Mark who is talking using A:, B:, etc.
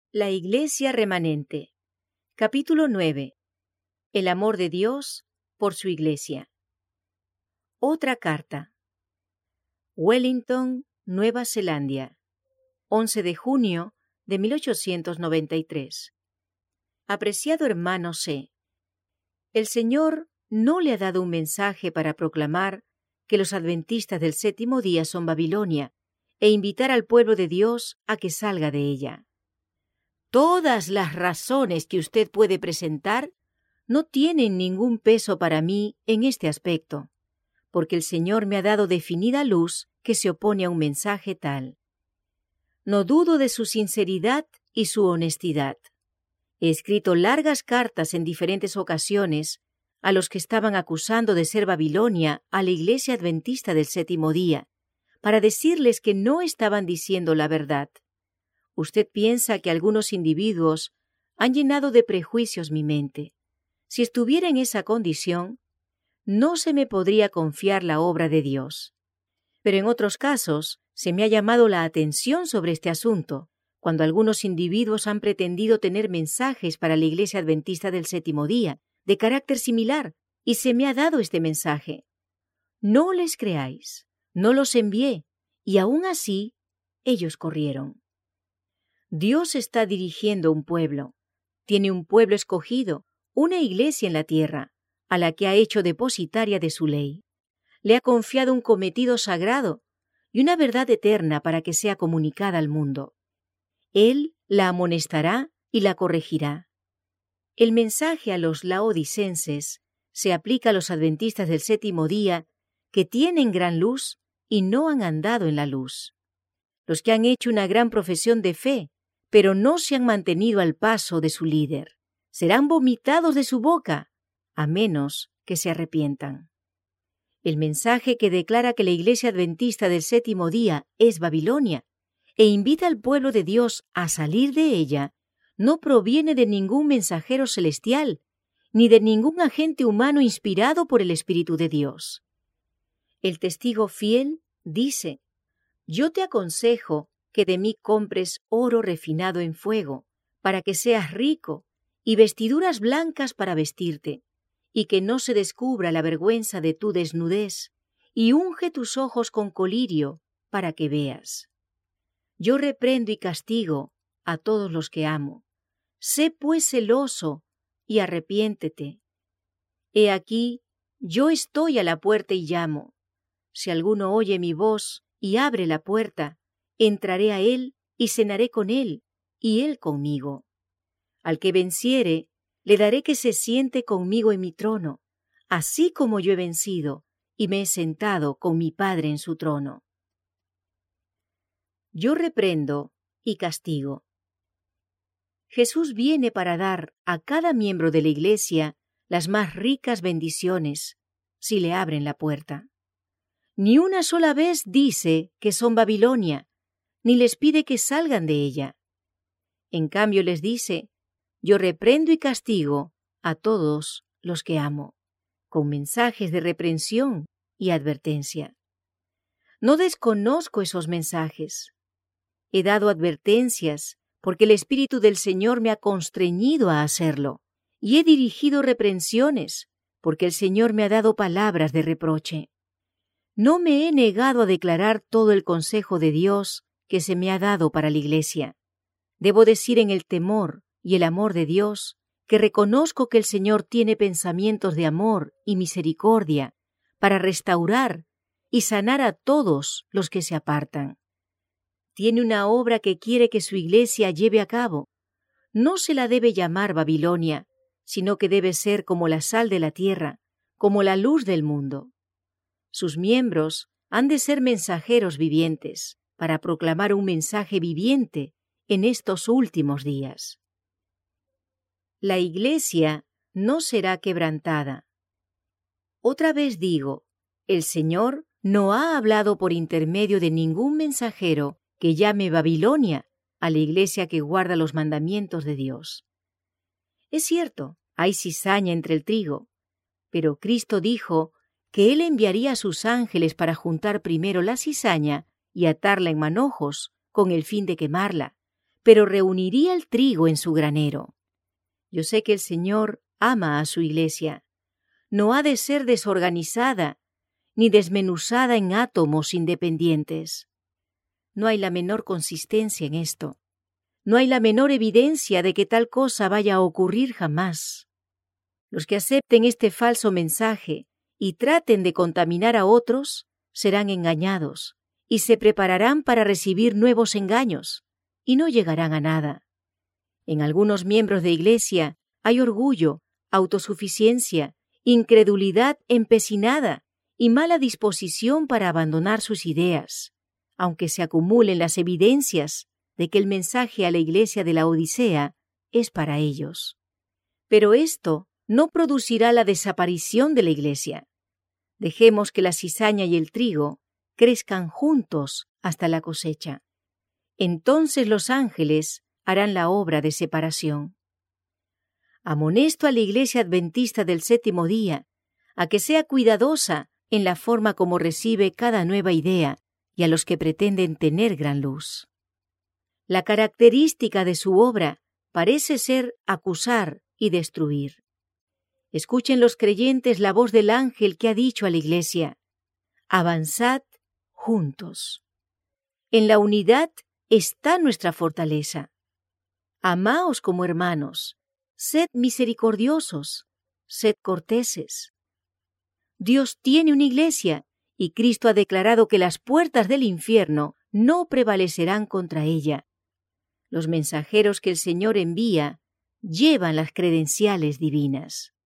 A: La Iglesia remanente. Capítulo 9. El amor de Dios por su Iglesia. Otra carta. Wellington, Nueva Zelanda, 11 de junio de 1893. Apreciado hermano C., el Señor no le ha dado un mensaje para proclamar que los adventistas del séptimo día son Babilonia e invitar al pueblo de Dios a que salga de ella. Todas las razones que usted puede presentar no tienen ningún peso para mí en este aspecto, porque el Señor me ha dado definida luz que se opone a un mensaje tal. No dudo de su sinceridad y su honestidad. He escrito largas cartas en diferentes ocasiones a los que estaban acusando de ser Babilonia a la Iglesia Adventista del séptimo día, para decirles que no estaban diciendo la verdad. Usted piensa que algunos individuos han llenado de prejuicios mi mente. Si estuviera en esa condición, no se me podría confiar la obra de Dios. Pero en otros casos se me ha llamado la atención sobre este asunto, cuando algunos individuos han pretendido tener mensajes para la Iglesia Adventista del séptimo día, de carácter similar, y se me ha dado este mensaje. No les creáis, no los envié, y aún así ellos corrieron. Dios está dirigiendo un pueblo. Tiene un pueblo escogido, una iglesia en la tierra, a la que ha hecho depositaria de su ley. Le ha confiado un cometido sagrado y una verdad eterna para que sea comunicada al mundo. Él la amonestará y la corregirá. El mensaje a los laodicenses se aplica a los adventistas del séptimo día que tienen gran luz y no han andado en la luz. Los que han hecho una gran profesión de fe, pero no se han mantenido al paso de su líder, serán vomitados de su boca, a menos que se arrepientan. El mensaje que declara que la Iglesia Adventista del séptimo día es Babilonia e invita al pueblo de Dios a salir de ella, no proviene de ningún mensajero celestial, ni de ningún agente humano inspirado por el Espíritu de Dios. El testigo fiel dice: «Yo te aconsejo que de mí compres oro refinado en fuego, para que seas rico, y vestiduras blancas para vestirte, y que no se descubra la vergüenza de tu desnudez, y unge tus ojos con colirio, para que veas. Yo reprendo y castigo a todos los que amo. Sé pues celoso, y arrepiéntete. He aquí, yo estoy a la puerta y llamo. Si alguno oye mi voz y abre la puerta, entraré a él y cenaré con él, y él conmigo. Al que venciere, le daré que se siente conmigo en mi trono, así como yo he vencido y me he sentado con mi Padre en su trono. Yo reprendo y castigo. Jesús viene para dar a cada miembro de la Iglesia las más ricas bendiciones, si le abren la puerta. Ni una sola vez dice que son Babilonia, ni les pide que salgan de ella. En cambio les dice: yo reprendo y castigo a todos los que amo, con mensajes de reprensión y advertencia. No desconozco esos mensajes. He dado advertencias porque el Espíritu del Señor me ha constreñido a hacerlo, y he dirigido reprensiones porque el Señor me ha dado palabras de reproche. No me he negado a declarar todo el consejo de Dios que se me ha dado para la Iglesia. Debo decir en el temor y el amor de Dios que reconozco que el Señor tiene pensamientos de amor y misericordia para restaurar y sanar a todos los que se apartan. Tiene una obra que quiere que su Iglesia lleve a cabo. No se la debe llamar Babilonia, sino que debe ser como la sal de la tierra, como la luz del mundo. Sus miembros han de ser mensajeros vivientes, para proclamar un mensaje viviente en estos últimos días. La Iglesia no será quebrantada. Otra vez digo, el Señor no ha hablado por intermedio de ningún mensajero que llame Babilonia a la Iglesia que guarda los mandamientos de Dios. Es cierto, hay cizaña entre el trigo, pero Cristo dijo que Él enviaría a sus ángeles para juntar primero la cizaña y atarla en manojos con el fin de quemarla, pero reuniría el trigo en su granero. Yo sé que el Señor ama a su iglesia. No ha de ser desorganizada ni desmenuzada en átomos independientes. No hay la menor consistencia en esto. No hay la menor evidencia de que tal cosa vaya a ocurrir jamás. Los que acepten este falso mensaje y traten de contaminar a otros serán engañados y se prepararán para recibir nuevos engaños y no llegarán a nada. En algunos miembros de iglesia hay orgullo, autosuficiencia, incredulidad empecinada y mala disposición para abandonar sus ideas, aunque se acumulen las evidencias de que el mensaje a la iglesia de la Odisea es para ellos. Pero esto no producirá la desaparición de la iglesia. Dejemos que la cizaña y el trigo crezcan juntos hasta la cosecha. Entonces los ángeles harán la obra de separación. Amonesto a la iglesia adventista del séptimo día a que sea cuidadosa en la forma como recibe cada nueva idea y a los que pretenden tener gran luz. La característica de su obra parece ser acusar y destruir. Escuchen los creyentes la voz del ángel que ha dicho a la iglesia: avanzad juntos. En la unidad está nuestra fortaleza. Amaos como hermanos, sed misericordiosos, sed corteses. Dios tiene una iglesia y Cristo ha declarado que las puertas del infierno no prevalecerán contra ella. Los mensajeros que el Señor envía llevan las credenciales divinas.